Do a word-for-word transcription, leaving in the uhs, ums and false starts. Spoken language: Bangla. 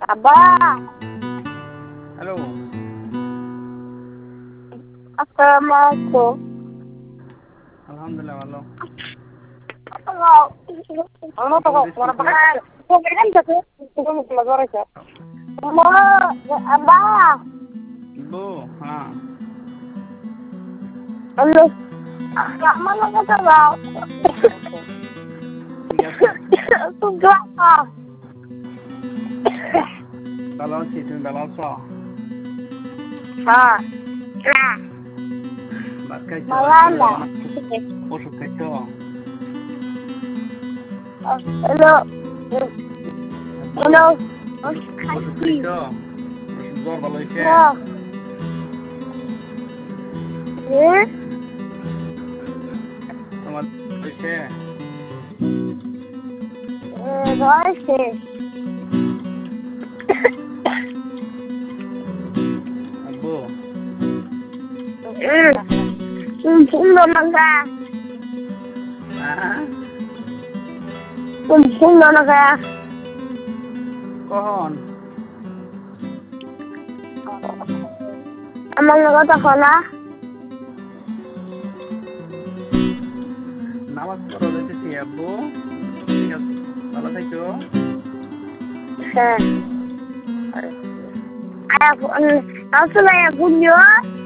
আব্বা হ্যালো আসসালামু আলাইকুম। আলহামদুলিল্লাহ ভালো। Ano to ko? Wala pa ka. Ko ganyan sa ko. Ko mo magwara ka. Mama, abba. বো হ্যাঁ Hello. Mama na ka ba? ঠিক আছে Tuga ka. ভালো আছি, তুমি ভালো আছো? Ha. Na. ভাত খাইছো? Malala. ওষুধ খাইছো? Hello. Hello. ওষুধ খাইছো? জ্বর ভালো হয়েছে? No. Eh? তোমার হয়েছে? Eh, voice. আব্বু Hmm. Sundo na ka. হ্যাঁ Sundo na ka. কখন? আমার লগত ako na. নামাজ পড়া যাইতেছি আব্বু। ঠিক আছে, ভালো থাকো। Heh. Ay, ako, ano, ako na yung